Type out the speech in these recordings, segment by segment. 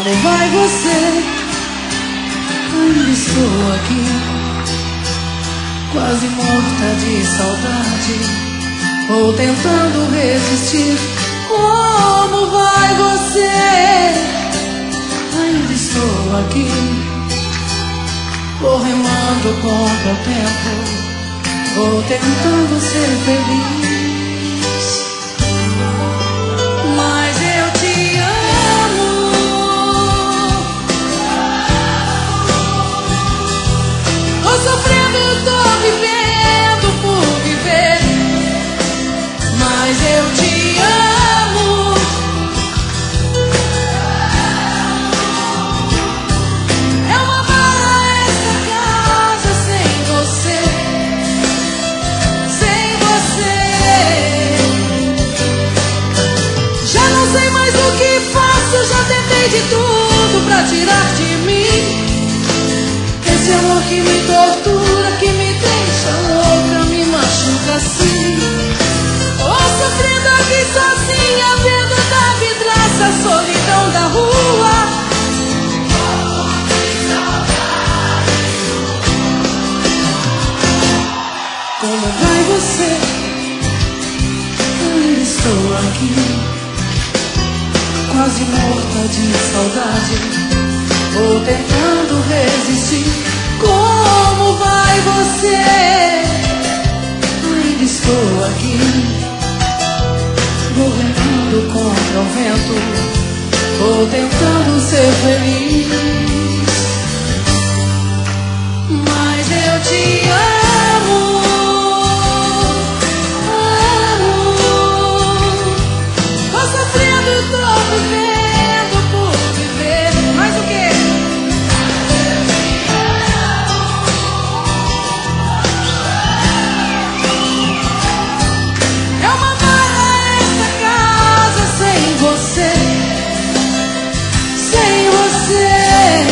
Como vai você? Ainda estou aqui, quase morta de saudade, ou tentando resistir. Como vai você? Ainda estou aqui, correndo contra o tempo, ou tentando ser feliz. Mas eu te amo. Tô sofrendo, tô vivendo por viver. Mas eu te amo. É uma barra essa casa sem você. Sem você. Já não sei mais o que faço. Já tentei de tudo pra tirar de mim esse amor que me tortura, que me deixa louca, me machuca assim. Tô sofrendo aqui sozinha, vendo da vidraça a solidão da rua. Como vai você? Ainda estou aqui, quase morta de saudade, ou tentando resistir. Como vai você? Ainda estou aqui, correndo contra o vento, ou tentando ser feliz. Mas eu te amo. Amo. Tô sofrendo, tô vivendo por viver. Mas o quê? É uma barra essa casa sem você. Sem você.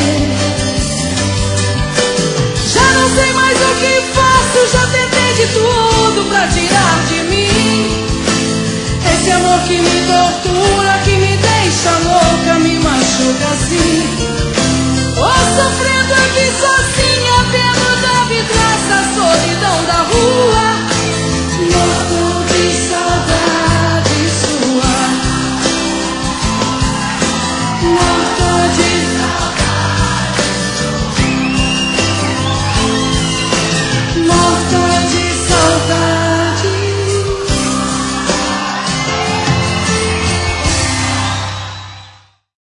Já não sei mais o que faço. Já tentei de tudo pra tirar de mim esse amor que me tortura, que me deixa louca.